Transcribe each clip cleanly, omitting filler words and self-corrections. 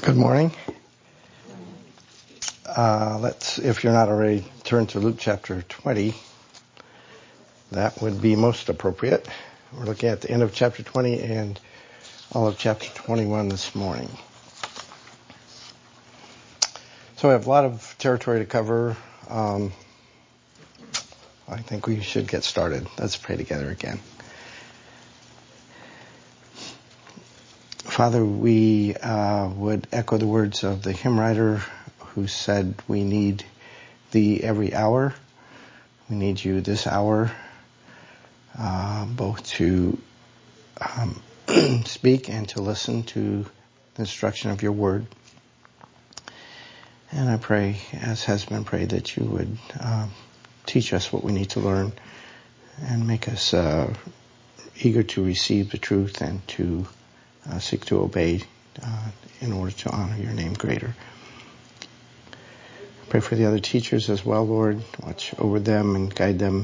Good morning. If you're not already, turn to Luke chapter 20. That would be most appropriate. We're looking at the end of chapter 20 and all of chapter 21 this morning. So we have a lot of territory to cover. I think we should get started. Let's pray together again. Father, we would echo the words of the hymn writer who said we need thee every hour. We need you this hour, both to speak and to listen to the instruction of your word. And I pray, as has been prayed, that you would teach us what we need to learn and make us eager to receive the truth and to seek to obey in order to honor your name greater. Pray for the other teachers as well, Lord. Watch over them and guide them.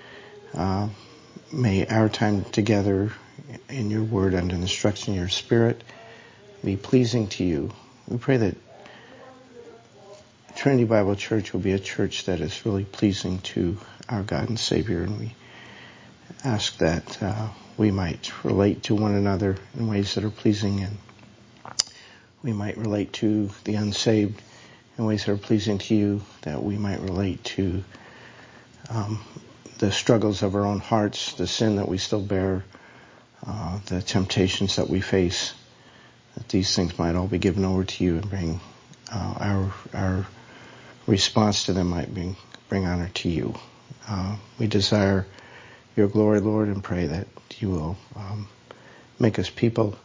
May our time together in your word and in instruction in your spirit be pleasing to you. We pray that Trinity Bible Church will be a church that is really pleasing to our God and Savior, and we ask that we might relate to one another in ways that are pleasing, and we might relate to the unsaved in ways that are pleasing to you, that we might relate to the struggles of our own hearts, the sin that we still bear, the temptations that we face, that these things might all be given over to you and bring our response to them might bring honor to you. We desire your glory, Lord, and pray that you will make us people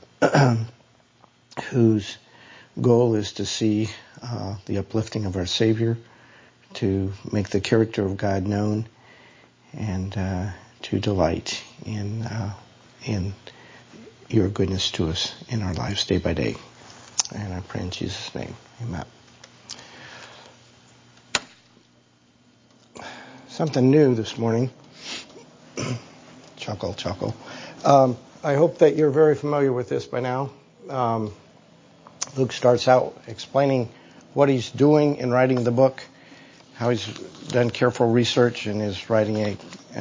whose goal is to see the uplifting of our Savior, to make the character of God known, and to delight in your goodness to us in our lives day by day. And I pray in Jesus' name. Amen. Something new this morning. Chuckle. I hope that you're very familiar with this by now. Luke starts out explaining what he's doing in writing the book, how he's done careful research and is writing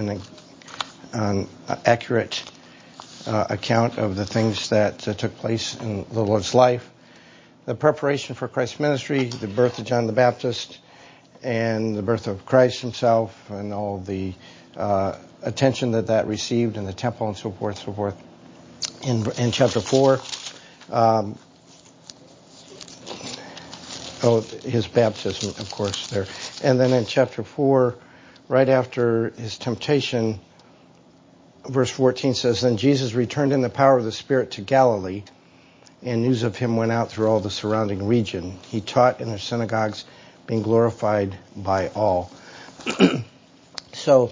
an accurate account of the things that took place in the Lord's life, the preparation for Christ's ministry, the birth of John the Baptist, and the birth of Christ himself, and all the attention that received in the temple and so forth. In chapter 4, his baptism, of course, there. And then in chapter 4, right after his temptation, verse 14 says, Then Jesus returned in the power of the Spirit to Galilee, and news of him went out through all the surrounding region. He taught in their synagogues, being glorified by all. So,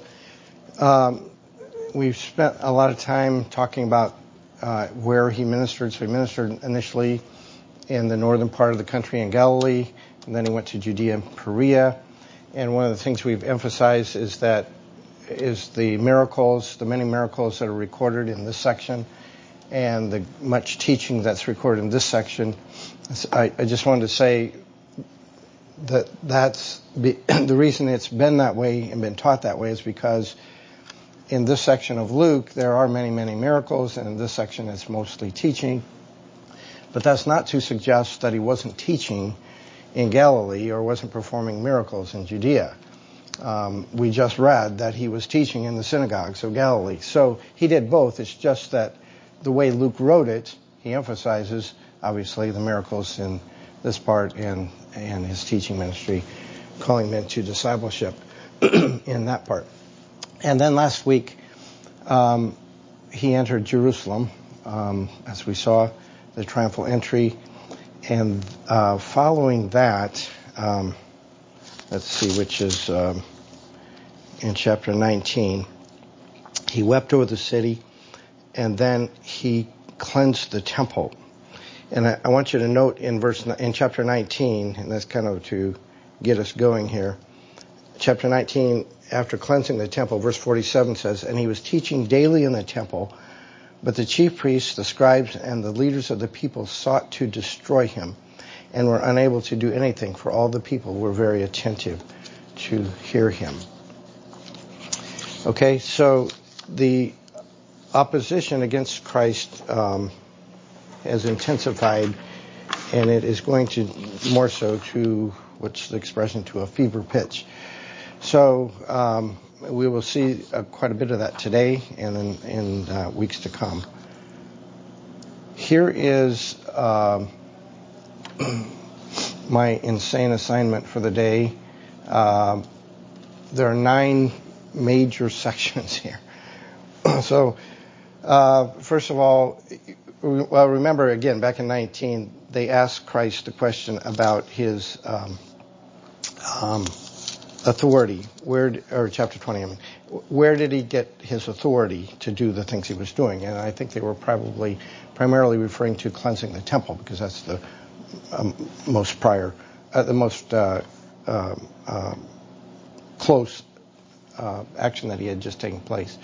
we've spent a lot of time talking about where he ministered. So he ministered initially in the northern part of the country in Galilee, and then he went to Judea and Perea. And one of the things we've emphasized is the miracles, the many miracles that are recorded in this section, and the much teaching that's recorded in this section. I just wanted to say that's the reason it's been that way and been taught that way is because in this section of Luke, there are many, many miracles, and in this section it's mostly teaching. But that's not to suggest that he wasn't teaching in Galilee or wasn't performing miracles in Judea. We just read that he was teaching in the synagogues of Galilee. So he did both. It's just that the way Luke wrote it, he emphasizes, obviously, the miracles in this part and his teaching ministry, calling men to discipleship in that part. And then last week, he entered Jerusalem, as we saw, the triumphal entry. And following that, let's see, which is in chapter 19, he wept over the city, and then he cleansed the temple. And I want you to note in chapter 19, and that's kind of to get us going here, chapter 19, after cleansing the temple, verse 47 says, And he was teaching daily in the temple, But the chief priests, the scribes, and the leaders of the people sought to destroy him and were unable to do anything, for all the people were very attentive to hear him. Okay, so the opposition against Christ has intensified, and it is going to more so to, what's the expression, to a fever pitch. So we will see quite a bit of that today and in weeks to come. Here is my insane assignment for the day. There are 9 major sections here. So, first of all, well, remember again, back in 19, they asked Christ a question about his authority. Or chapter 20, I mean, where did he get his authority to do the things he was doing? And I think they were primarily referring to cleansing the temple, because that's the most close action that he had just taken place.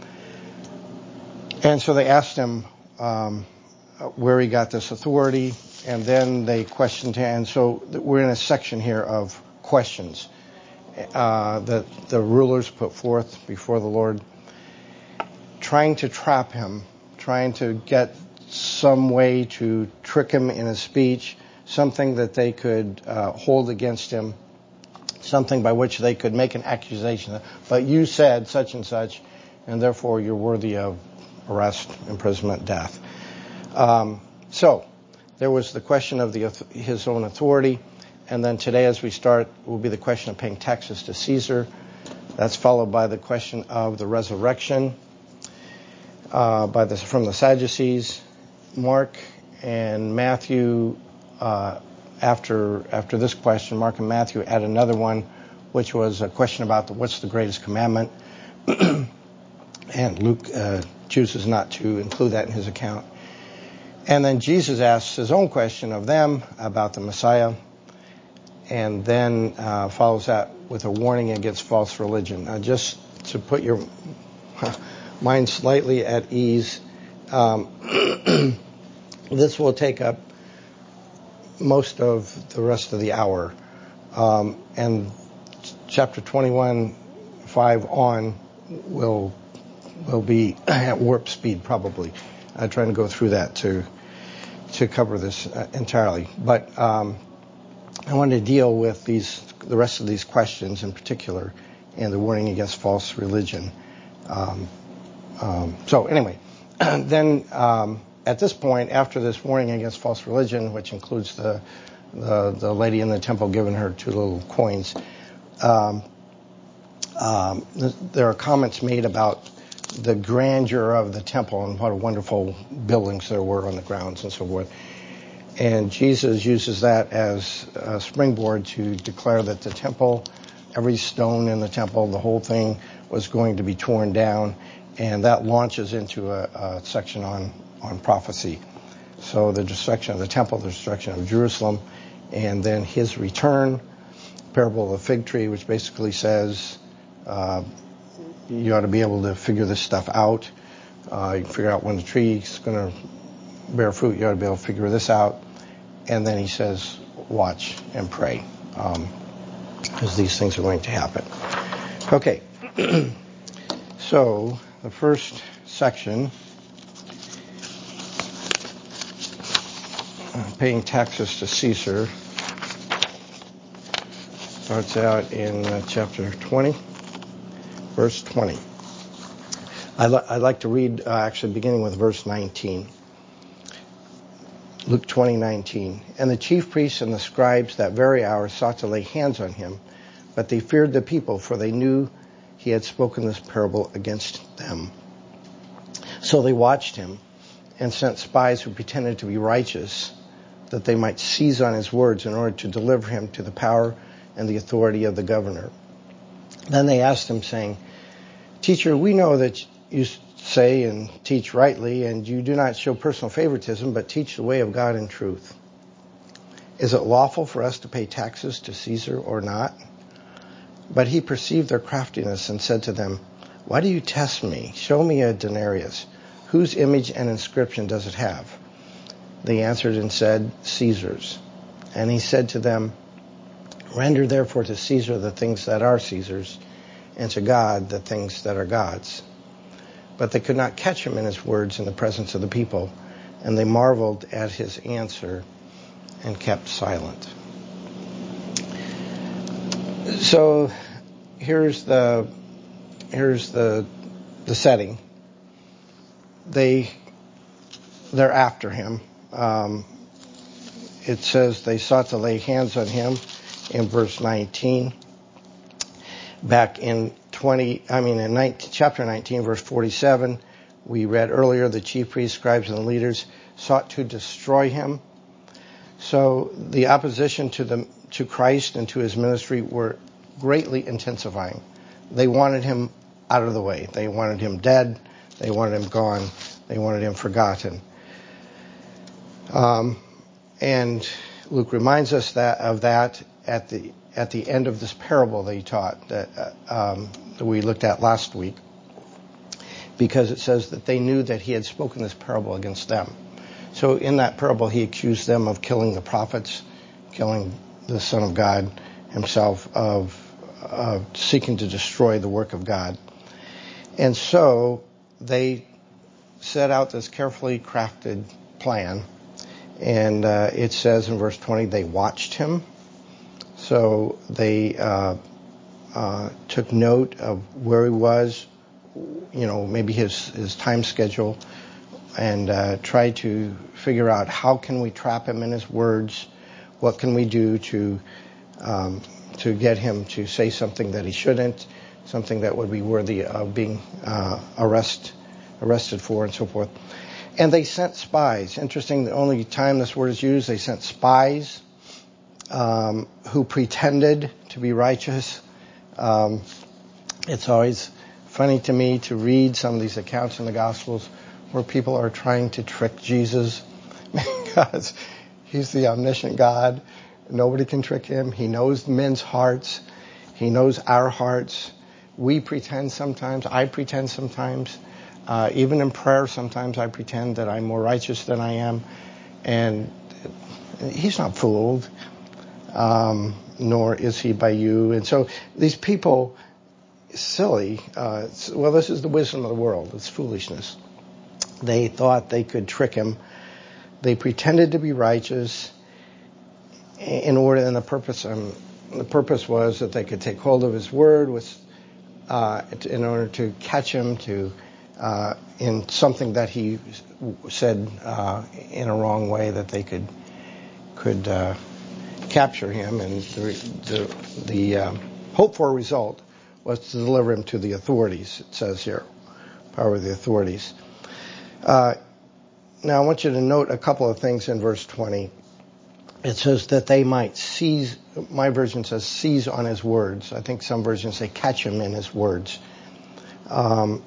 And so they asked him where he got this authority, and then they questioned him. And so we're in a section here of questions that the rulers put forth before the Lord, trying to trap him, trying to get some way to trick him in his speech, something that they could hold against him, something by which they could make an accusation. But you said such and such, and therefore you're worthy of arrest, imprisonment, death. So there was the question of his own authority. And then today, as we start, will be the question of paying taxes to Caesar. That's followed by the question of the resurrection from the Sadducees. Mark and Matthew, after this question, Mark and Matthew add another one, which was a question about what's the greatest commandment. And Luke chooses not to include that in his account. And then Jesus asks his own question of them about the Messiah, and then follows that with a warning against false religion. Now, just to put your mind slightly at ease, this will take up most of the rest of the hour. And chapter 21:5 on will be at warp speed probably. I'm trying to go through that to cover this entirely. But I want to deal with the rest of these questions in particular, and the warning against false religion. So anyway, then at this point, after this warning against false religion, which includes the lady in the temple giving her 2 little coins, there are comments made about the grandeur of the temple and what wonderful buildings there were on the grounds and so forth. And Jesus uses that as a springboard to declare that the temple, every stone in the temple, the whole thing was going to be torn down. And that launches into a section on prophecy. So the destruction of the temple, the destruction of Jerusalem, and then his return, parable of the fig tree, which basically says you ought to be able to figure this stuff out. You can figure out when the tree is going to bear fruit. You ought to be able to figure this out. And then he says, watch and pray, because these things are going to happen. Okay, so the first section, paying taxes to Caesar, starts out in chapter 20, verse 20. I'd like to read actually beginning with verse 19. Luke 20:19. And the chief priests and the scribes that very hour sought to lay hands on him, but they feared the people, for they knew he had spoken this parable against them. So they watched him and sent spies who pretended to be righteous, that they might seize on his words in order to deliver him to the power and the authority of the governor. Then they asked him, saying, Teacher, we know that you say and teach rightly, and you do not show personal favoritism, but teach the way of God in truth. Is it lawful for us to pay taxes to Caesar or not? But he perceived their craftiness and said to them, Why do you test me? Show me a denarius whose image and inscription does it have? They answered and said, Caesar's. And he said to them, render therefore to Caesar the things that are Caesar's, and to God the things that are God's. But they could not catch him in his words in the presence of the people, and they marveled at his answer and kept silent. So here's the setting. They're after him. It says they sought to lay hands on him in verse 19. Back in chapter 19, verse 47, we read earlier, the chief priests, scribes, and the leaders sought to destroy him. So the opposition to Christ and to his ministry were greatly intensifying. They wanted him out of the way. They wanted him dead. They wanted him gone. They wanted him forgotten. And Luke reminds us of that at the end of this parable that he taught that we looked at last week, because it says that they knew that he had spoken this parable against them. So in that parable, he accused them of killing the prophets, killing the Son of God himself, of seeking to destroy the work of God. And so they set out this carefully crafted plan. And it says in verse 20, they watched him. So they took note of where he was, maybe his time schedule, and tried to figure out how can we trap him in his words, what can we do to get him to say something that he shouldn't, something that would be worthy of being arrested for, and so forth. And they sent spies. Interesting, the only time this word is used, they sent spies who pretended to be righteous. It's always funny to me to read some of these accounts in the Gospels where people are trying to trick Jesus because he's the omniscient God. Nobody can trick him. He knows men's hearts. He knows our hearts. We pretend sometimes. I pretend sometimes. Even in prayer, sometimes I pretend that I'm more righteous than I am. And he's not fooled, nor is he by you. And so these people, silly, this is the wisdom of the world. It's foolishness. They thought they could trick him. They pretended to be righteous and the purpose was that they could take hold of his word in order to catch him in something that he said in a wrong way, that they could capture him, and the hope for result was to deliver him to the authorities. It says here, power of the authorities. Now I want you to note a couple of things in verse 20. It says that they might seize. My version says seize on his words. I think some versions say catch him in his words. So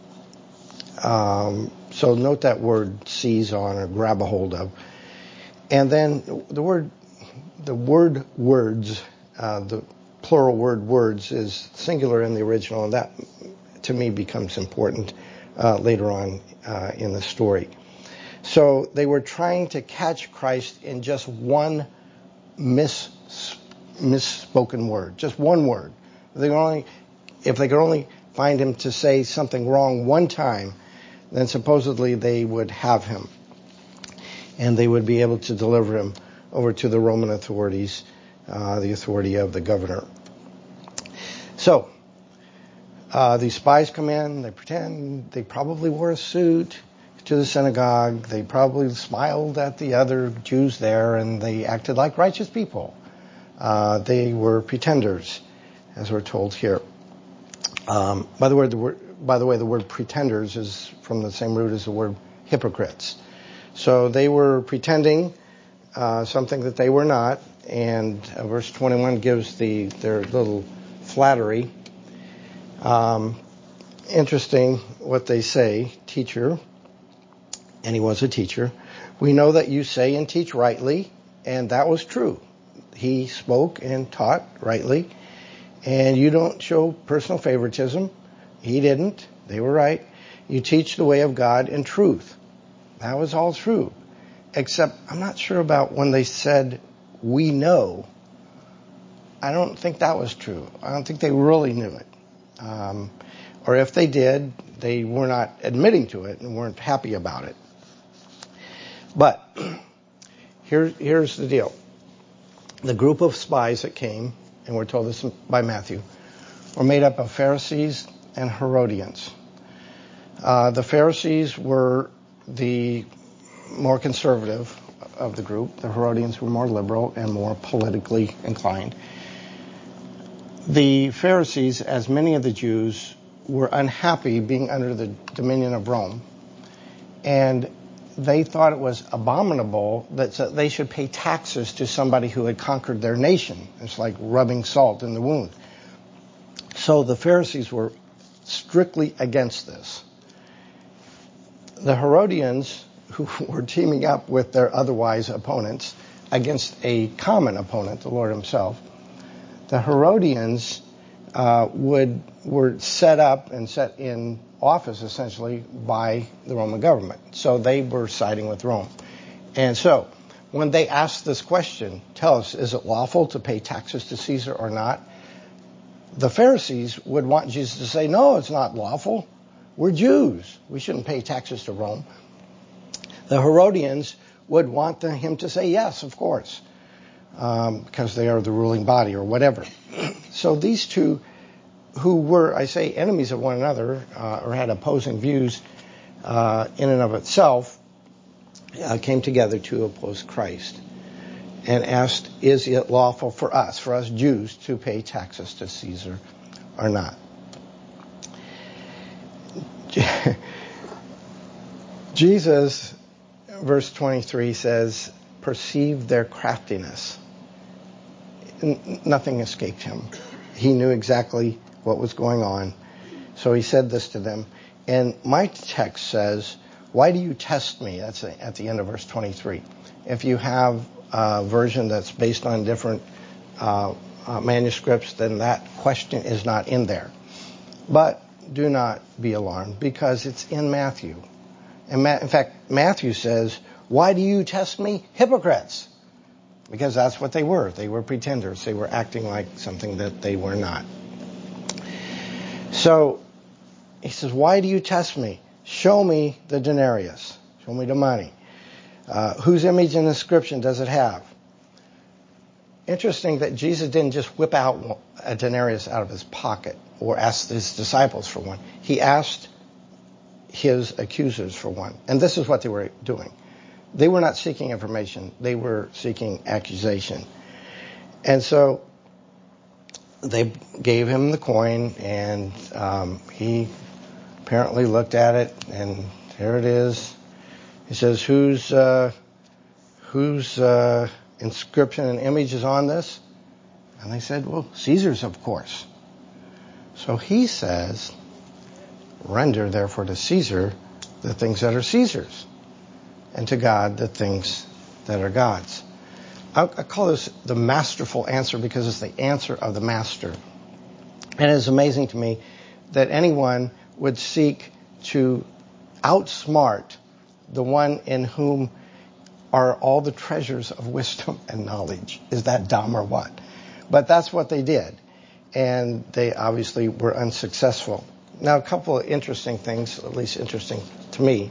note that word seize on, or grab a hold of. And then the word words, the plural word words is singular in the original, and that to me becomes important later on in the story. So they were trying to catch Christ in just one misspoken word, just one word. If they could only find him to say something wrong one time, then supposedly they would have him, and they would be able to deliver him over to the Roman authorities, the authority of the governor. So these spies come in, they pretend they probably wore a suit to the synagogue. They probably smiled at the other Jews there, and they acted like righteous people. They were pretenders, as we're told here. By the way, the word pretenders is from the same root as the word hypocrites. So they were pretending something that they were not, and verse 21 gives their little flattery. Interesting what they say, teacher, and he was a teacher. We know that you say and teach rightly, and that was true. He spoke and taught rightly, and you don't show personal favoritism. He didn't. They were right. You teach the way of God in truth. That was all true. Except I'm not sure about when they said, we know. I don't think that was true. I don't think they really knew it. Or if they did, they were not admitting to it and weren't happy about it. But here's the deal. The group of spies that came, and we're told this by Matthew, were made up of Pharisees and Herodians. The Pharisees were the more conservative of the group. The Herodians were more liberal and more politically inclined. The Pharisees, as many of the Jews, were unhappy being under the dominion of Rome, and they thought it was abominable that they should pay taxes to somebody who had conquered their nation. It's like rubbing salt in the wound. So the Pharisees were strictly against this. The Herodians, who were teaming up with their otherwise opponents against a common opponent, the Lord himself, the Herodians were set up and set in office, essentially, by the Roman government. So they were siding with Rome. And so when they asked this question, tell us, is it lawful to pay taxes to Caesar or not? The Pharisees would want Jesus to say, no, it's not lawful. We're Jews. We shouldn't pay taxes to Rome. The Herodians would want him to say, yes, of course, because they are the ruling body or whatever. So these two, who were, I say, enemies of one another, or had opposing views in and of itself, came together to oppose Christ and asked, is it lawful for us Jews, to pay taxes to Caesar or not? Jesus, verse 23 says, perceived their craftiness. Nothing escaped him. He knew exactly what was going on. So he said this to them. And my text says, why do you test me? That's at the end of verse 23. If you have a version that's based on different manuscripts, then that question is not in there. But do not be alarmed, because it's in Matthew. And in fact, Matthew says, why do you test me? Hypocrites. Because that's what they were. They were pretenders. They were acting like something that they were not. So he says, why do you test me? Show me the denarius. Show me the money. Whose image and inscription does it have? Interesting that Jesus didn't just whip out a denarius out of his pocket or ask his disciples for one. He asked his accusers for one. And this is what they were doing. They were not seeking information. They were seeking accusation. And so they gave him the coin, and he apparently looked at it, and there it is. He says, whose inscription and image is on this? And they said, well, Caesar's, of course. So he says, render therefore to Caesar the things that are Caesar's, and to God the things that are God's. I call this the masterful answer because it's the answer of the master. And it is amazing to me that anyone would seek to outsmart the one in whom are all the treasures of wisdom and knowledge. Is that dumb or what? But that's what they did. And they obviously were unsuccessful. Now, a couple of interesting things, at least interesting to me.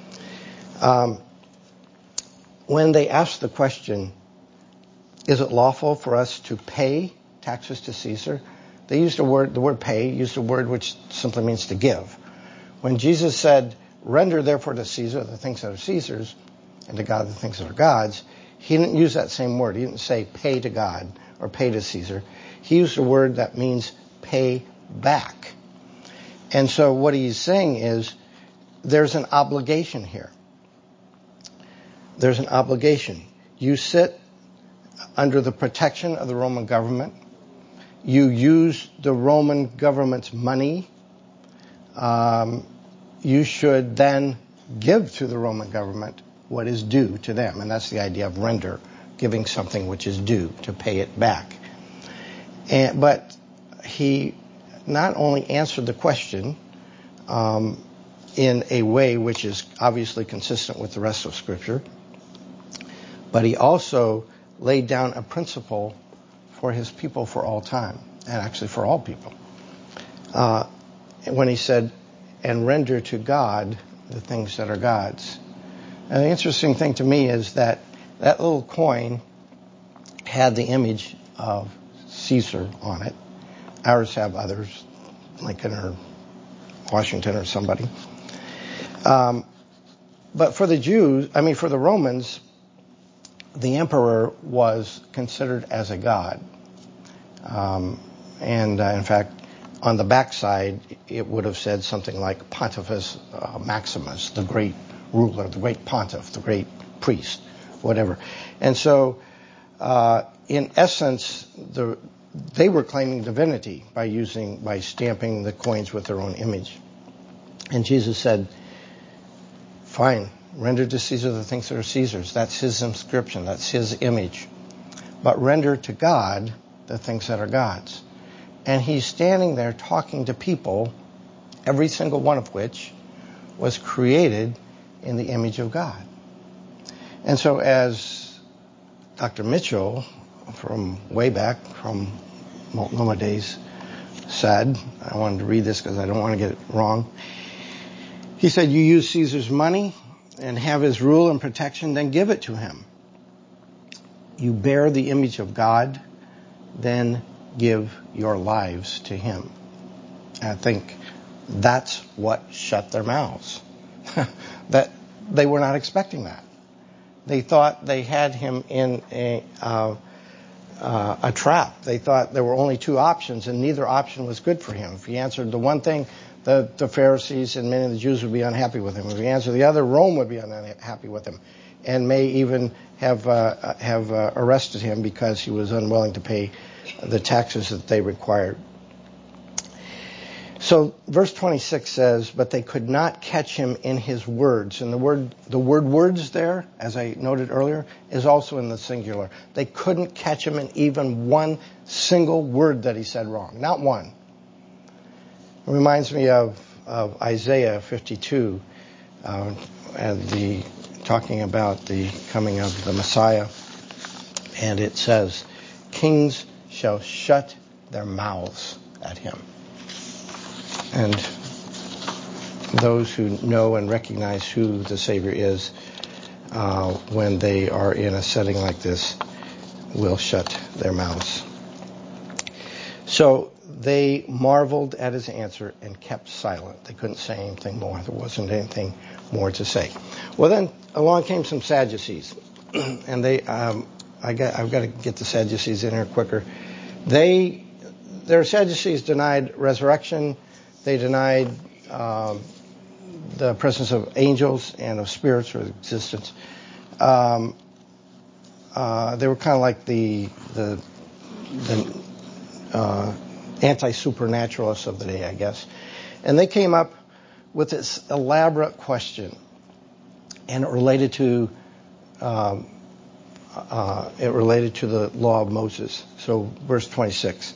When they asked the question, is it lawful for us to pay taxes to Caesar? They used the word pay, used a word which simply means to give. When Jesus said, render therefore to Caesar the things that are Caesar's, and to God the things that are God's, he didn't use that same word. He didn't say pay to God or pay to Caesar. He used a word that means pay back. And so what he's saying is there's an obligation here. There's an obligation. You sit under the protection of the Roman government. You use the Roman government's money. You should then give to the Roman government what is due to them. And that's the idea of render, giving something which is due, to pay it back. But he not only answered the question in a way which is obviously consistent with the rest of Scripture. But he also laid down a principle for his people for all time, and actually for all people. When he said, and render to God the things that are God's. And the interesting thing to me is that that little coin had the image of Caesar on it. Ours have others, Lincoln or Washington or somebody. But for the Jews, for the Romans, the emperor was considered as a god. In fact, on the backside, it would have said something like Pontifex Maximus, the great ruler, the great pontiff, the great priest, whatever. And so, in essence, they were claiming divinity by stamping the coins with their own image. And Jesus said, fine, render to Caesar the things that are Caesar's. That's his inscription. That's his image. But render to God the things that are God's. And he's standing there talking to people, every single one of which was created in the image of God. And so as Dr. Mitchell, from way back, from Multnomah days, said, I wanted to read this because I don't want to get it wrong. He said, you use Caesar's money and have his rule and protection, then give it to him. You bear the image of God, then give your lives to him. And I think that's what shut their mouths. That they were not expecting that. They thought they had him in a trap. They thought there were only two options, and neither option was good for him. If he answered the one thing, the Pharisees and many of the Jews would be unhappy with him. If he answered the other, Rome would be unhappy with him, and may even have arrested him because he was unwilling to pay the taxes that they required. So verse 26 says, but they could not catch him in his words. And the word words there, as I noted earlier, is also in the singular. They couldn't catch him in even one single word that he said wrong. Not one. It reminds me of Isaiah 52, and talking about the coming of the Messiah. And it says, kings shall shut their mouths at him. And those who know and recognize who the Savior is, when they are in a setting like this, will shut their mouths. So they marveled at his answer and kept silent. They couldn't say anything more. There wasn't anything more to say. Well, then along came some Sadducees, and I've got to get the Sadducees in here quicker. Their Sadducees denied resurrection. They denied the presence of angels and of spirits or existence. They were kind of like the anti-supernaturalists of the day, I guess. And they came up with this elaborate question, and it related to the law of Moses. So verse 26.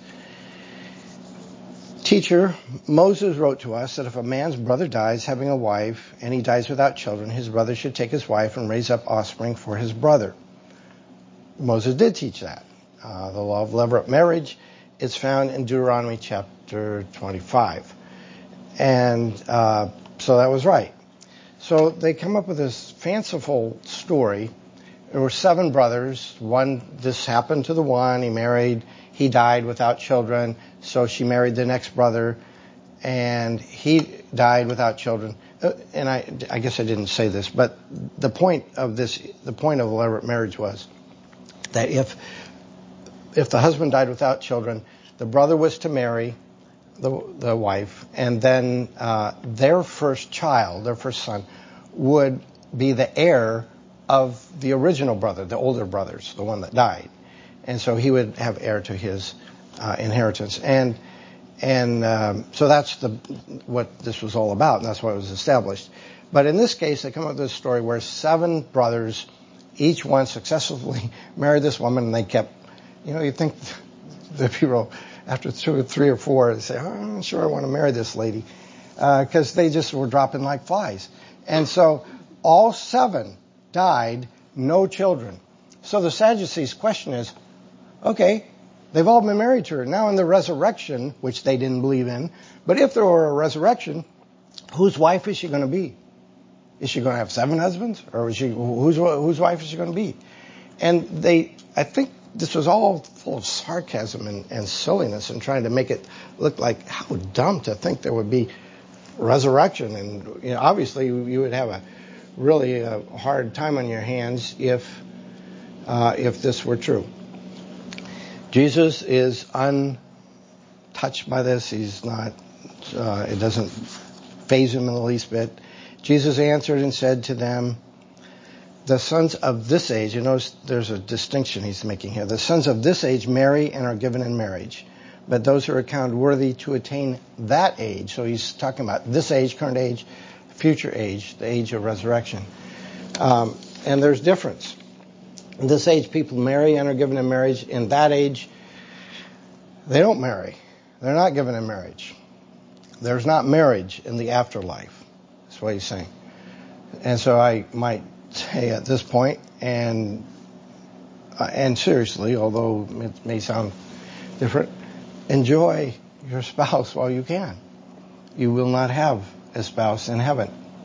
Teacher, Moses wrote to us that if a man's brother dies having a wife and he dies without children, his brother should take his wife and raise up offspring for his brother. Moses did teach that. The law of levirate marriage is found in Deuteronomy chapter 25. And so that was right. So they come up with this fanciful story. There were 7 brothers. This happened to the one. He died without children, so she married the next brother, and he died without children. And I guess I didn't say this, but the point of levirate marriage was that if the husband died without children, the brother was to marry the wife, and then their first child, their first son, would be the heir of the original brother, the older brothers, the one that died. And so he would have heir to his inheritance. And so that's what this was all about, and that's why it was established. But in this case, they come up with this story where 7 brothers, each one successfully married this woman, and they kept, you think the people, after 2 or 3 or 4, they say, oh, I'm not sure I want to marry this lady. because they just were dropping like flies. And so all 7 died, no children. So the Sadducees' question is, okay, they've all been married to her. Now in the resurrection, which they didn't believe in, but if there were a resurrection, whose wife is she going to be? Is she going to have 7 husbands? Or is she, whose wife is she going to be? And I think this was all full of sarcasm and silliness and trying to make it look like how dumb to think there would be resurrection. And obviously you would have a really hard time on your hands if this were true. Jesus is untouched by this. He's not, it doesn't faze him in the least bit. Jesus answered and said to them, the sons of this age, you notice there's a distinction he's making here. The sons of this age marry and are given in marriage, but those who are counted worthy to attain that age, so he's talking about this age, current age, future age, the age of resurrection. And there's difference. In this age, people marry and are given in marriage. In that age, they don't marry. They're not given in marriage. There's not marriage in the afterlife. That's what he's saying. And so I might say at this point, and seriously, although it may sound different, enjoy your spouse while you can. You will not have a spouse in heaven.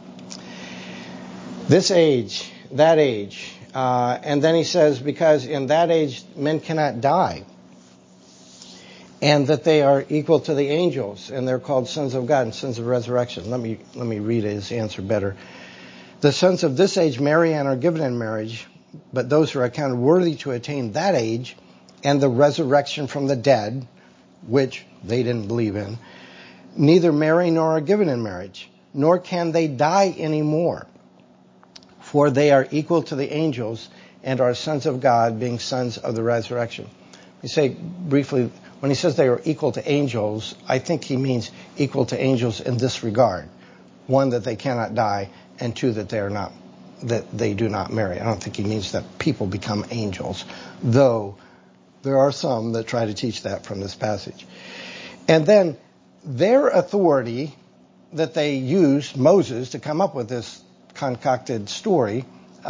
This age, that age, and then he says, because in that age men cannot die, and that they are equal to the angels, and they're called sons of God and sons of resurrection. Let me read his answer better. The sons of this age marry and are given in marriage, but those who are counted worthy to attain that age and the resurrection from the dead, which they didn't believe in, neither marry nor are given in marriage, nor can they die anymore, for they are equal to the angels and are sons of God, being sons of the resurrection. We say briefly, when he says they are equal to angels, I think he means equal to angels in this regard. 1, that they cannot die, and 2, that they do not marry. I don't think he means that people become angels, though there are some that try to teach that from this passage. And then their authority that they used, Moses, to come up with this concocted story,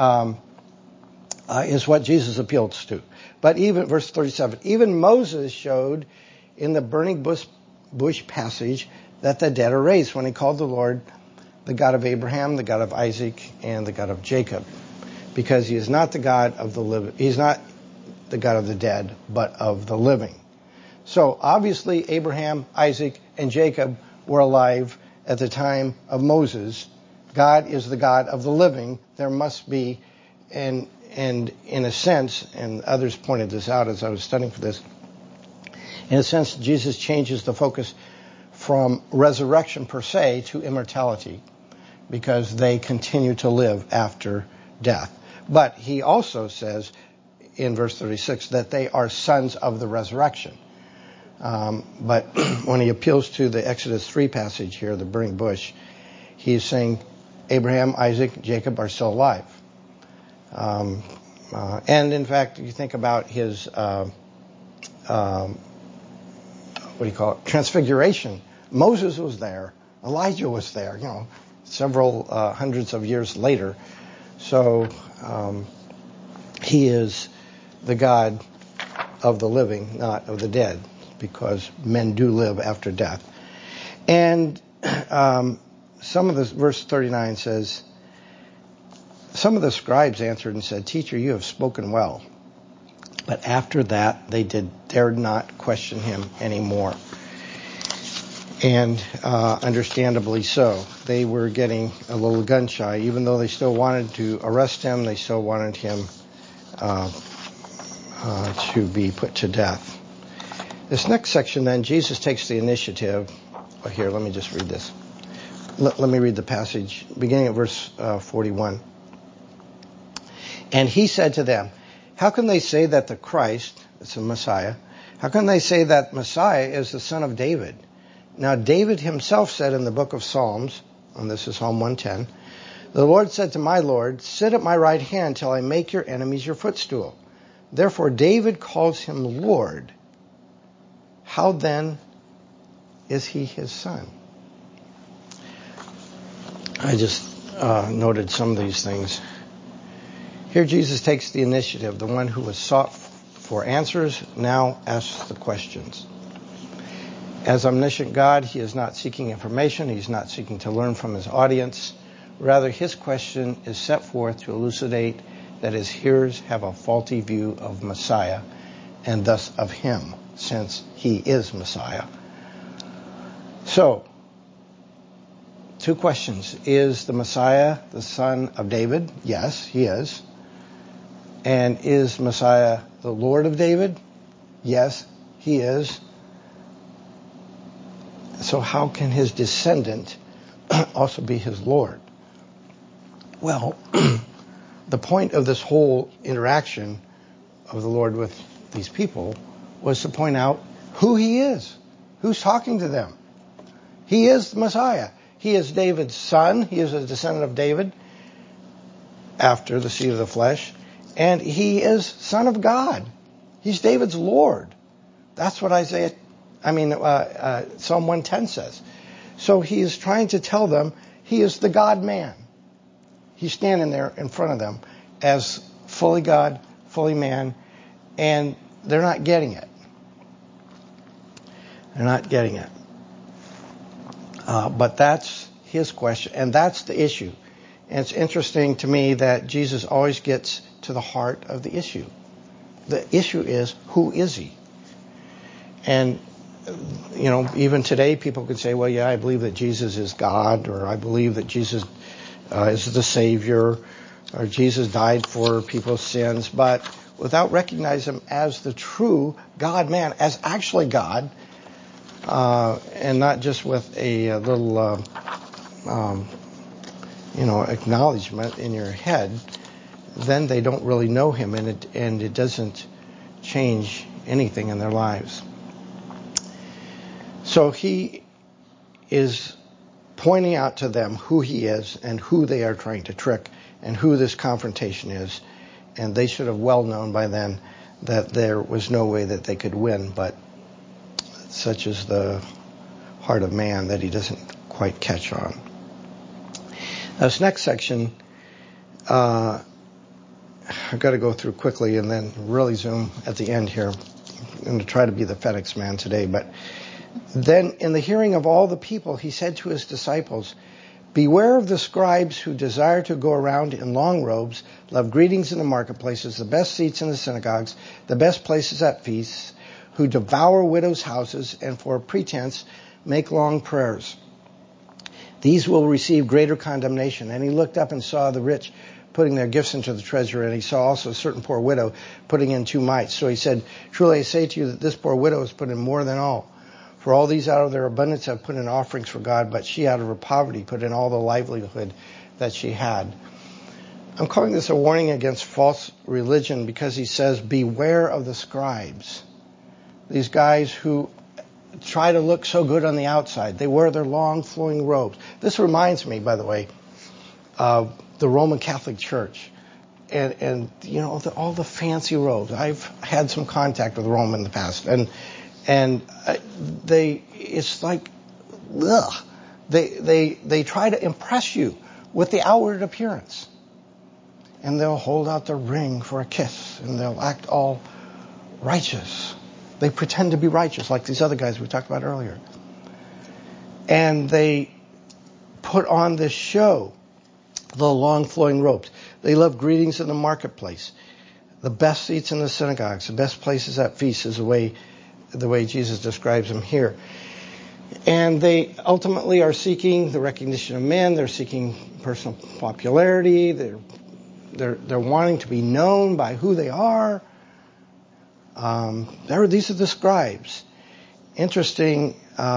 is what Jesus appeals to. But even, verse 37, even Moses showed in the burning bush passage that the dead are raised when he called the Lord the God of Abraham, the God of Isaac, and the God of Jacob, because he is not the God of the living. He's not the God of the dead, but of the living. So obviously Abraham, Isaac, and Jacob were alive at the time of Moses. God is the God of the living. There must be, and in a sense, and others pointed this out as I was studying for this, in a sense, Jesus changes the focus from resurrection per se to immortality, because they continue to live after death. But he also says in verse 36 that they are sons of the resurrection. But when he appeals to the Exodus 3 passage here, the burning bush, he is saying Abraham, Isaac, Jacob are still alive. And in fact, you think about his, transfiguration. Moses was there. Elijah was there, several hundreds of years later. So he is the God of the living, not of the dead, because men do live after death. And some of this, verse 39 says, some of the scribes answered and said, "Teacher, you have spoken well." But after that, they dared not question him anymore. And understandably so. They were getting a little gun shy. Even though they still wanted to arrest him, they still wanted him to be put to death. This next section then, Jesus takes the initiative. Oh, here, let me just read this. Let me read the passage, beginning at verse 41. And he said to them, "How can they say that the Christ," it's the Messiah, "how can they say that Messiah is the son of David? Now David himself said in the book of Psalms," and this is Psalm 110, "The Lord said to my Lord, sit at my right hand till I make your enemies your footstool. Therefore David calls him Lord. How then is he his son?" I just noted some of these things. Here Jesus takes the initiative. The one who was sought for answers now asks the questions. As omniscient God, he is not seeking information. He's not seeking to learn from his audience. Rather, his question is set forth to elucidate that his hearers have a faulty view of Messiah and thus of him, since he is Messiah. So, two questions. Is the Messiah the son of David? Yes, he is. And is Messiah the Lord of David? Yes, he is. So how can his descendant also be his Lord? Well, the point of this whole interaction of the Lord with these people was to point out who he is, who's talking to them. He is the Messiah. He is David's son. He is a descendant of David after the seed of the flesh. And he is Son of God. He's David's Lord. That's what Psalm 110 says. So he is trying to tell them he is the God-man. He's standing there in front of them as fully God, fully man, and they're not getting it. They're not getting it. But that's his question, and that's the issue. And it's interesting to me that Jesus always gets to the heart of the issue. The issue is, who is he? And, even today people could say, well, yeah, I believe that Jesus is God, or I believe that Jesus is the Savior, or Jesus died for people's sins, but without recognizing him as the true God-man, as actually God, and not just with a little, acknowledgement in your head, then they don't really know him, and it doesn't change anything in their lives. So he is pointing out to them who he is and who they are trying to trick and who this confrontation is. And they should have well known by then that there was no way that they could win, but such is the heart of man that he doesn't quite catch on. This next section, I've got to go through quickly and then really zoom at the end here. I'm going to try to be the FedEx man today. But then in the hearing of all the people, he said to his disciples, "Beware of the scribes who desire to go around in long robes, love greetings in the marketplaces, the best seats in the synagogues, the best places at feasts, who devour widows' houses and for pretense make long prayers. These will receive greater condemnation." And he looked up and saw the rich putting their gifts into the treasury, and he saw also a certain poor widow putting in 2 mites. So he said, "Truly I say to you that this poor widow has put in more than all. For all these out of their abundance have put in offerings for God, but she out of her poverty put in all the livelihood that she had." I'm calling this a warning against false religion because he says, beware of the scribes. These guys who try to look so good on the outside. They wear their long flowing robes. This reminds me, by the way, of the Roman Catholic Church. And all the fancy robes. I've had some contact with Rome in the past. And it's like, ugh. They try to impress you with the outward appearance. And they'll hold out their ring for a kiss, and they'll act all righteous. They pretend to be righteous, like these other guys we talked about earlier. And they put on this show, the long flowing robes. They love greetings in the marketplace, the best seats in the synagogues, the best places at feasts is the way Jesus describes them here. And they ultimately are seeking the recognition of men. They're seeking personal popularity. They're wanting to be known by who they are. These are the scribes. Interesting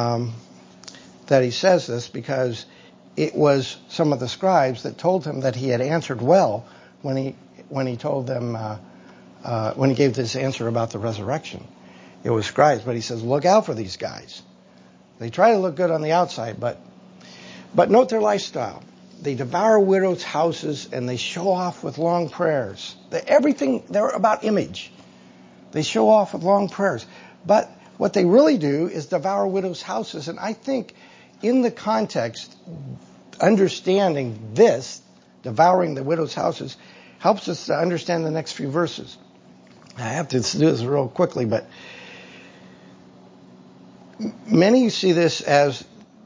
that he says this, because it was some of the scribes that told him that he had answered well when he told them when he gave this answer about the resurrection. It was scribes, but he says, look out for these guys. They try to look good on the outside, but note their lifestyle. They devour widows' houses and they show off with long prayers. They're about image. They show off with long prayers. But what they really do is devour widows' houses. And I think in the context, understanding this, devouring the widow's houses, helps us to understand the next few verses. I have to do this real quickly, but many see this as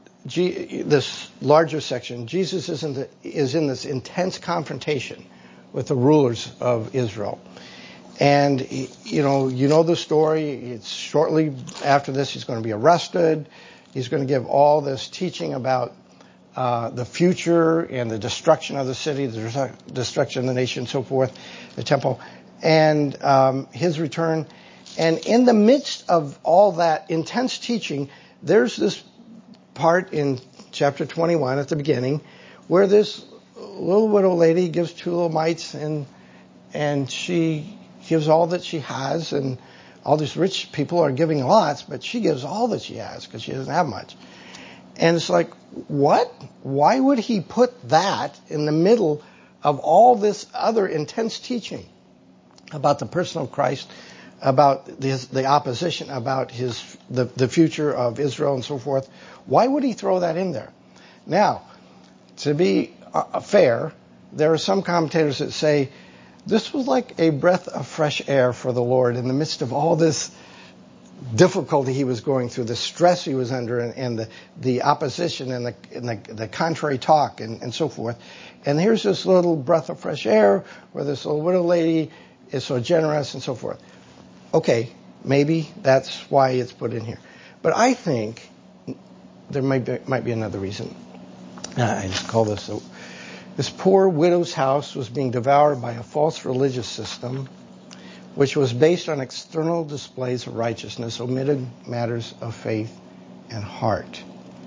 this larger section. Jesus is in this intense confrontation with the rulers of Israel. And, you know the story. It's shortly after this he's going to be arrested. He's going to give all this teaching about the future and the destruction of the city, the destruction of the nation, and so forth, the temple, and his return. And in the midst of all that intense teaching, there's this part in chapter 21 at the beginning where this little widow lady gives 2 little mites, and she gives all that she has, and all these rich people are giving lots, but she gives all that she has because she doesn't have much. And it's like, what? Why would he put that in the middle of all this other intense teaching about the person of Christ, about the opposition, about the future of Israel and so forth? Why would he throw that in there? Now, to be fair, there are some commentators that say this was like a breath of fresh air for the Lord in the midst of all this difficulty he was going through, the stress he was under, and the opposition and the contrary talk and so forth. And here's this little breath of fresh air where this little widow lady is so generous and so forth. Okay, maybe that's why it's put in here. But I think there might be another reason. I just call this poor widow's house was being devoured by a false religious system which was based on external displays of righteousness, omitted matters of faith and heart.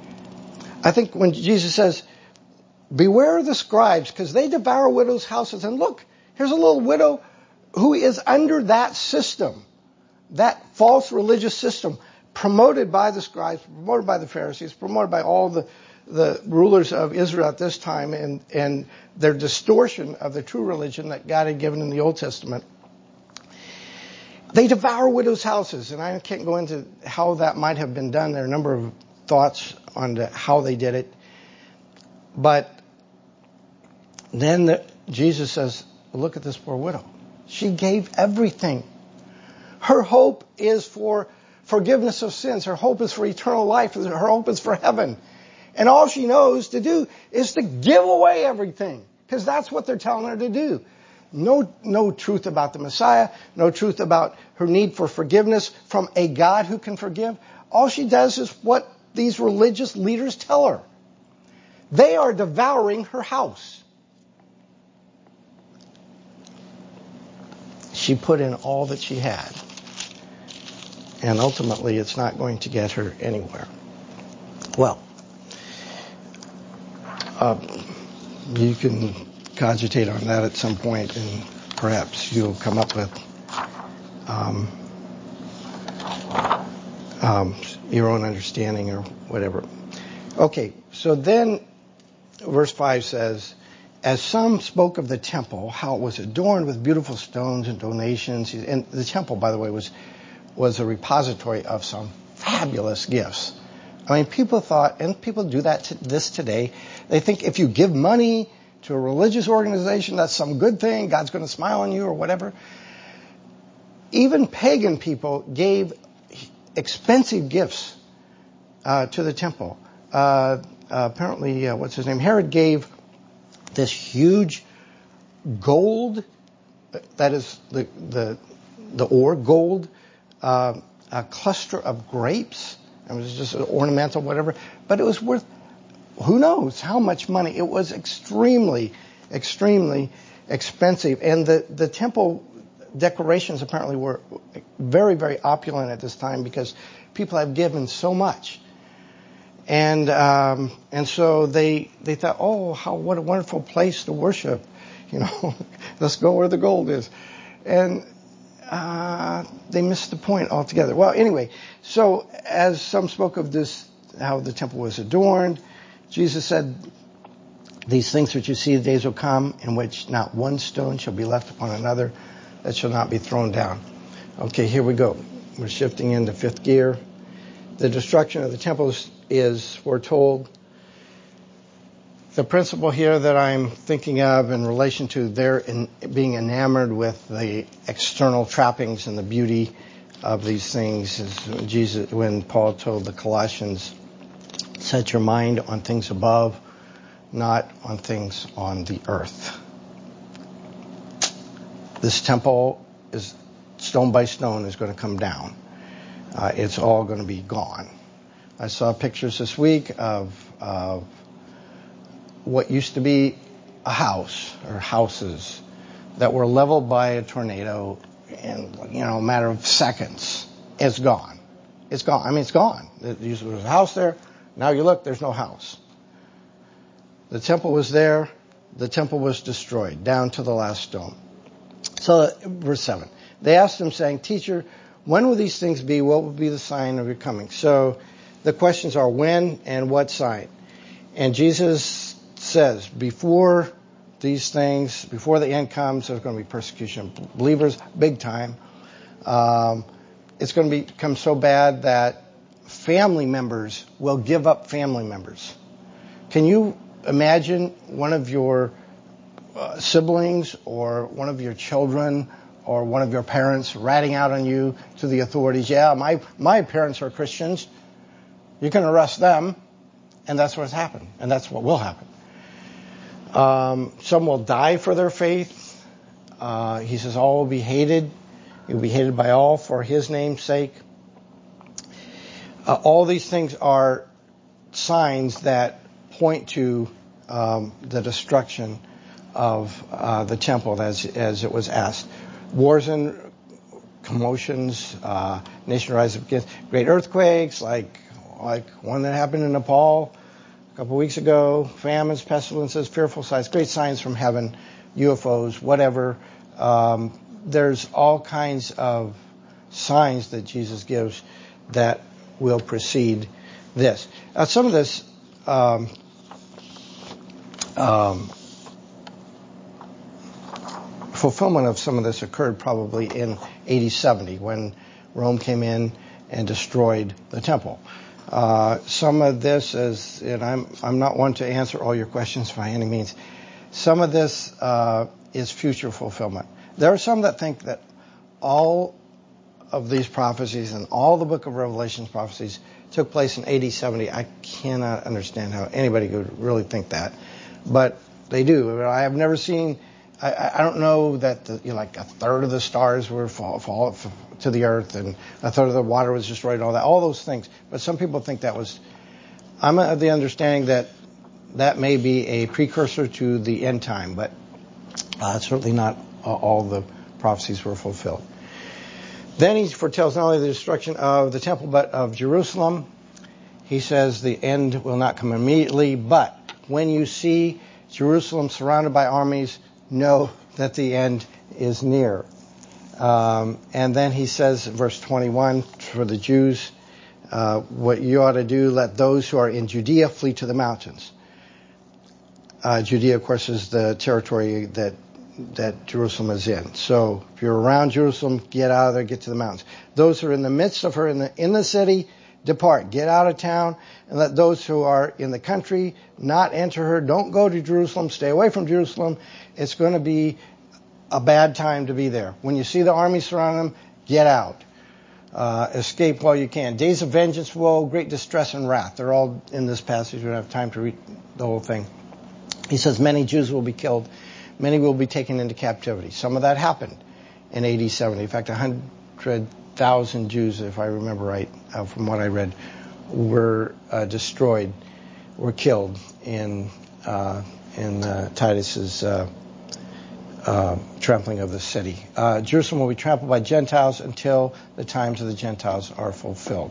I think when Jesus says, beware of the scribes, because they devour widows' houses, and look, here's a little widow who is under that system, that false religious system, promoted by the scribes, promoted by the Pharisees, promoted by all the rulers of Israel at this time, and their distortion of the true religion that God had given in the Old Testament. They devour widows' houses, and I can't go into how that might have been done. There are a number of thoughts on how they did it. But then Jesus says, look at this poor widow. She gave everything. Her hope is for forgiveness of sins. Her hope is for eternal life. Her hope is for heaven. And all she knows to do is to give away everything, because that's what they're telling her to do. No truth about the Messiah, no truth about her need for forgiveness from a God who can forgive. All she does is what these religious leaders tell her. They are devouring her house. She put in all that she had. And ultimately, it's not going to get her anywhere. Well, you can cogitate on that at some point, and perhaps you'll come up with your own understanding or whatever. Okay, so then verse 5 says, as some spoke of the temple, how it was adorned with beautiful stones and donations. And the temple, by the way, was a repository of some fabulous gifts. I mean, people thought, and people do this today, they think if you give money to a religious organization, that's some good thing, God's going to smile on you or whatever. Even pagan people gave expensive gifts to the temple. Apparently, what's his name? Herod gave this huge gold, that is the ore, gold, a cluster of grapes. It was just ornamental, whatever. But it was worth, who knows how much money. It was extremely, extremely expensive. And the temple decorations apparently were very, very opulent at this time because people have given so much. And so they thought, what a wonderful place to worship. Let's go where the gold is. And they missed the point altogether. Well, anyway, so as some spoke of this, how the temple was adorned, Jesus said, these things which you see, the days will come in which not one stone shall be left upon another that shall not be thrown down. Okay, here we go. We're shifting into fifth gear. The destruction of the temple is foretold The principle here that I'm thinking of in relation to being enamored with the external trappings and the beauty of these things is when Paul told the Colossians, set your mind on things above, not on things on the earth. This temple is stone by stone is going to come down. It's all going to be gone. I saw pictures this week of what used to be a house or houses that were leveled by a tornado in a matter of seconds. It's gone. It's gone. I mean, it's gone. There was a house there. Now you look, there's no house. The temple was there. The temple was destroyed down to the last stone. So, verse 7. They asked him, saying, Teacher, when will these things be? What will be the sign of your coming? So the questions are when and what sign. And Jesus says, before these things, before the end comes, there's going to be persecution of believers, big time. It's going to become so bad that family members will give up family members. Can you imagine one of your siblings or one of your children or one of your parents ratting out on you to the authorities? Yeah, my parents are Christians. You can arrest them, and that's what's happened, and that's what will happen. Some will die for their faith. He says all will be hated. You'll be hated by all for his name's sake. All these things are signs that point to the destruction of the temple as it was asked. Wars and commotions, nation rises against great earthquakes like one that happened in Nepal a couple weeks ago, famines, pestilences, fearful sights, great signs from heaven, UFOs, whatever. There's all kinds of signs that Jesus gives that will precede this. Some of this fulfillment of some of this occurred probably in AD 70 when Rome came in and destroyed the temple. Some of this is, and I'm not one to answer all your questions by any means. Some of this is future fulfillment. There are some that think that all of these prophecies and all the book of Revelation's prophecies took place in AD 70. I cannot understand how anybody could really think that, but they do. I have never seen. I don't know that like a third of the stars were fall to the earth and a third of the water was destroyed and all those things. But some people think that was. I'm of the understanding that may be a precursor to the end time, but certainly not all the prophecies were fulfilled. Then he foretells not only the destruction of the temple, but of Jerusalem. He says the end will not come immediately, but when you see Jerusalem surrounded by armies, know that the end is near. And then he says, verse 21, for the Jews, what you ought to do, let those who are in Judea flee to the mountains. Judea, of course, is the territory that Jerusalem is in. So if you're around Jerusalem, get out of there, get to the mountains. Those who are in the midst of her in the city, depart, get out of town, and let those who are in the country not enter her. Don't go to Jerusalem, stay away from Jerusalem. It's going to be a bad time to be there. When you see the army surround them, get out. Escape while you can. Days of vengeance, woe, great distress and wrath. They're all in this passage. We don't have time to read the whole thing. He says many Jews will be killed. Many will be taken into captivity. Some of that happened in AD 70. In fact, 100,000 Jews, if I remember right, from what I read, were destroyed, were killed in Titus's trampling of the city. Jerusalem will be trampled by Gentiles until the times of the Gentiles are fulfilled.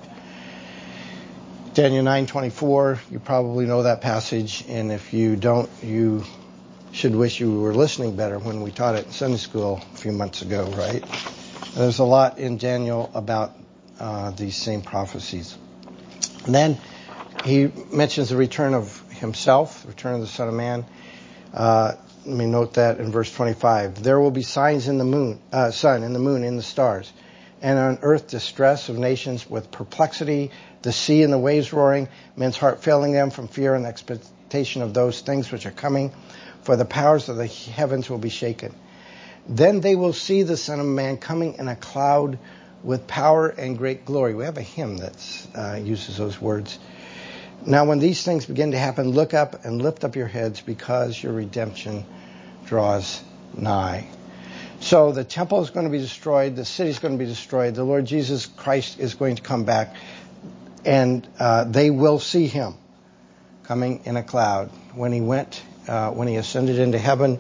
Daniel 9:24, you probably know that passage, and if you don't, you should wish you were listening better when we taught it in Sunday school a few months ago, right? There's a lot in Daniel about these same prophecies. And then he mentions the return of himself, the return of the Son of Man. Let me note that in verse 25. There will be signs in the sun, in the moon, in the stars, and on earth distress of nations with perplexity, the sea and the waves roaring, men's heart failing them from fear and expectation of those things which are coming, for the powers of the heavens will be shaken. Then they will see the Son of Man coming in a cloud with power and great glory. We have a hymn that uses those words. Now when these things begin to happen, look up and lift up your heads, because your redemption draws nigh. So the temple is going to be destroyed. The city is going to be destroyed. The Lord Jesus Christ is going to come back, and they will see him coming in a cloud. When he ascended into heaven,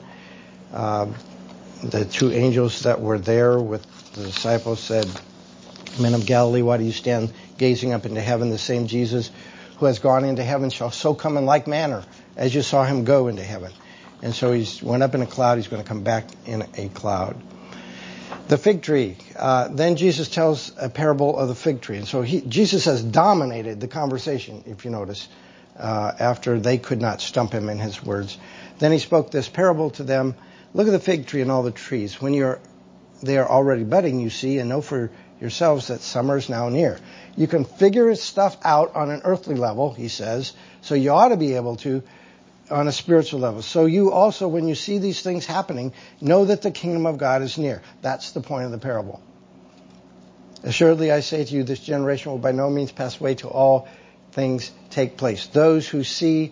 the two angels that were there with the disciples said, "Men of Galilee, why do you stand gazing up into heaven? The same Jesus who has gone into heaven shall so come in like manner as you saw him go into heaven." And so he went up in a cloud. He's going to come back in a cloud. The fig tree. Then Jesus tells a parable of the fig tree. And so Jesus has dominated the conversation, if you notice, after they could not stump him in his words. Then he spoke this parable to them. Look at the fig tree and all the trees. When they are already budding, you see, and know for yourselves that summer is now near. You can figure stuff out on an earthly level, he says, so you ought to be able to on a spiritual level. So you also, when you see these things happening, know that the kingdom of God is near. That's the point of the parable. Assuredly, I say to you, this generation will by no means pass away till all things take place. Those who see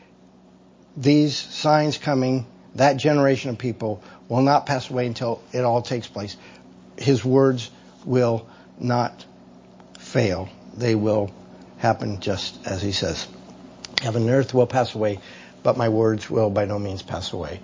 these signs coming, that generation of people, will not pass away until it all takes place. His words will not fail. They will happen just as he says. Heaven and earth will pass away, but my words will by no means pass away.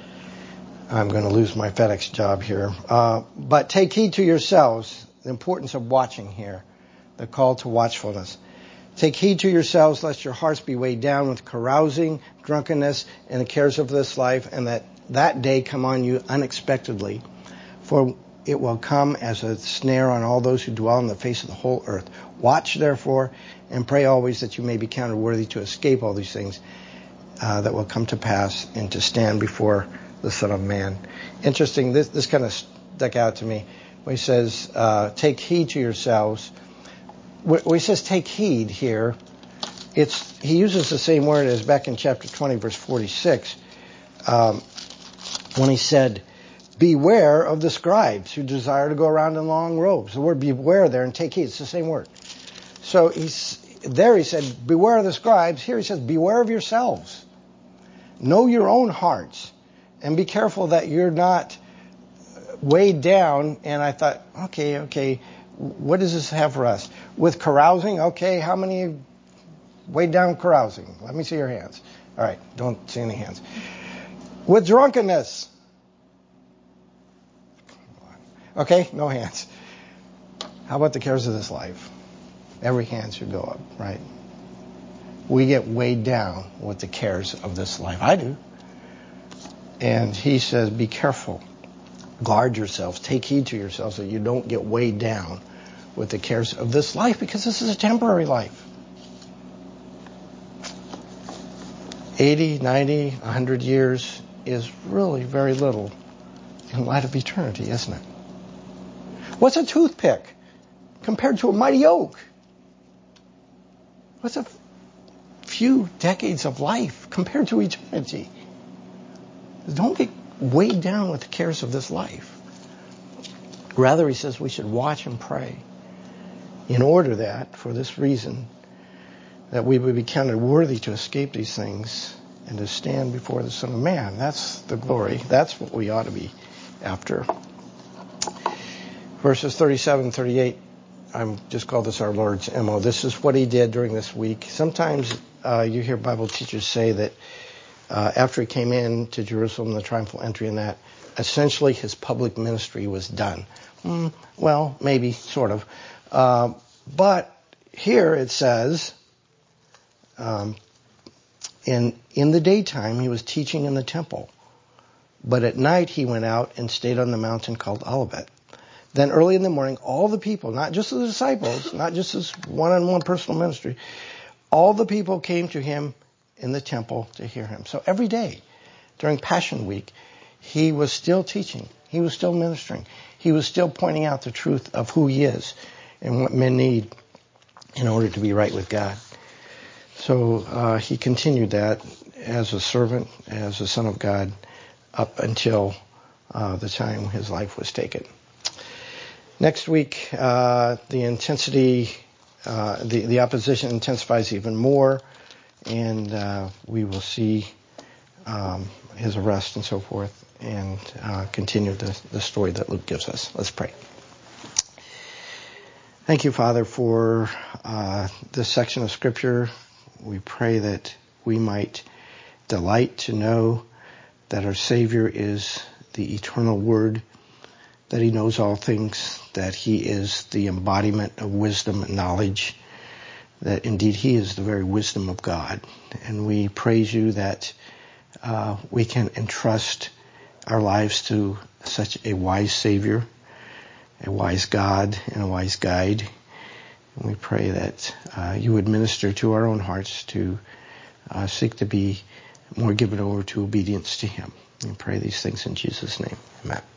I'm going to lose my FedEx job here. But take heed to yourselves, the importance of watching here, the call to watchfulness. Take heed to yourselves, lest your hearts be weighed down with carousing, drunkenness, and the cares of this life, and that day come on you unexpectedly. For it will come as a snare on all those who dwell on the face of the whole earth. Watch, therefore, and pray always that you may be counted worthy to escape all these things that will come to pass, and to stand before the Son of Man. Interesting, this kind of stuck out to me. When he says, take heed to yourselves. When he says take heed here, he uses the same word as back in chapter 20, verse 46, when he said, beware of the scribes who desire to go around in long robes. The word beware there and take heed, it's the same word. So he said, beware of the scribes. Here he says, beware of yourselves. Know your own hearts, and be careful that you're not weighed down. And I thought, okay, what does this have for us? With carousing, okay, how many weighed down carousing? Let me see your hands. All right, don't see any hands. With drunkenness. Okay, no hands. How about the cares of this life? Every hand should go up, right? We get weighed down with the cares of this life. I do. And he says, be careful. Guard yourselves. Take heed to yourselves that you don't get weighed down with the cares of this life, because this is a temporary life. 80, 90, 100 years is really very little in light of eternity, isn't it? What's a toothpick compared to a mighty oak? What's a few decades of life compared to eternity? Don't get weighed down with the cares of this life. Rather, he says we should watch and pray in order that, for this reason, that we would be counted worthy to escape these things and to stand before the Son of Man. That's the glory. That's what we ought to be after. Verses 37 and 38, I'm just call this our Lord's MO. This is what he did during this week. Sometimes you hear Bible teachers say that after he came in to Jerusalem, the triumphal entry and that, essentially his public ministry was done. Well, maybe, sort of. But here it says, in the daytime he was teaching in the temple, but at night he went out and stayed on the mountain called Olivet. Then early in the morning, all the people, not just the disciples, not just his one-on-one personal ministry, all the people came to him in the temple to hear him. So every day during Passion Week, he was still teaching. He was still ministering. He was still pointing out the truth of who he is and what men need in order to be right with God. So he continued that as a servant, as a son of God, up until the time his life was taken. Next week, the intensity, the opposition intensifies even more, and we will see his arrest and so forth, and continue the story that Luke gives us. Let's pray. Thank you, Father, for this section of Scripture. We pray that we might delight to know that our Savior is the eternal Word, that He knows all things, that He is the embodiment of wisdom and knowledge, that indeed He is the very wisdom of God. And we praise You that we can entrust our lives to such a wise Savior, a wise God, and a wise guide. And we pray that You would minister to our own hearts to seek to be more given over to obedience to Him. We pray these things in Jesus' name. Amen.